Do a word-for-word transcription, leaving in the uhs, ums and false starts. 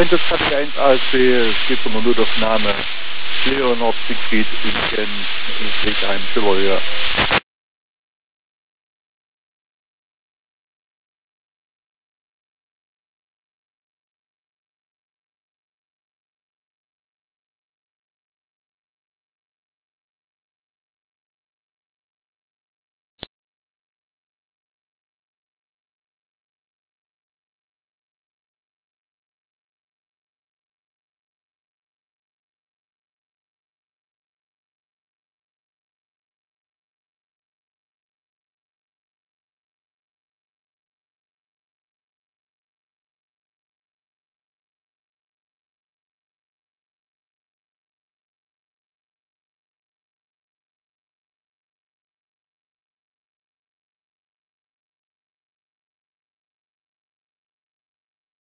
Einsatzkarte eins A S B, es geht um eine Notaufnahme. Leonard Siegfried in Gent, Friedheim, Schillerhöhe.